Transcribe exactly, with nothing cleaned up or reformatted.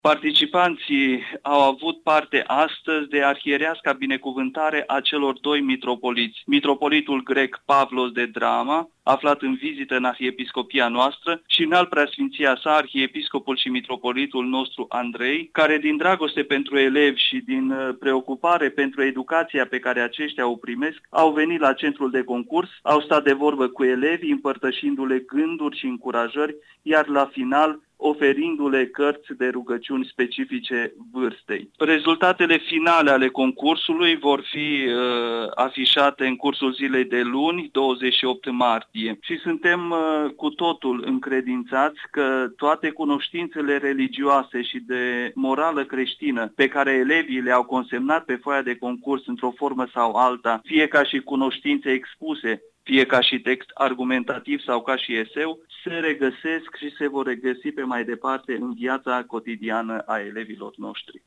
Participanții au avut parte astăzi de arhiereasca binecuvântare a celor doi mitropoliți. Mitropolitul grec Pavlos de Drama, aflat în vizită în arhiepiscopia noastră, și înalt preasfinția sa, arhiepiscopul și mitropolitul nostru Andrei, care din dragoste pentru elevi și din preocupare pentru educația pe care aceștia o primesc, au venit la centrul de concurs, au stat de vorbă cu elevii, împărtășindu-le gânduri și încurajări, iar la final oferindu-le cărți de rugăciuni specifice vârstei. Rezultatele finale ale concursului vor fi uh, afișate în cursul zilei de luni, douăzeci și opt martie. Și suntem uh, cu totul încredințați că toate cunoștințele religioase și de morală creștină pe care elevii le-au consemnat pe foaia de concurs într-o formă sau alta, fie ca și cunoștințe expuse, fie ca și text argumentativ sau ca și eseu, se regăsesc și se vor regăsi pe mai departe în viața cotidiană a elevilor noștri.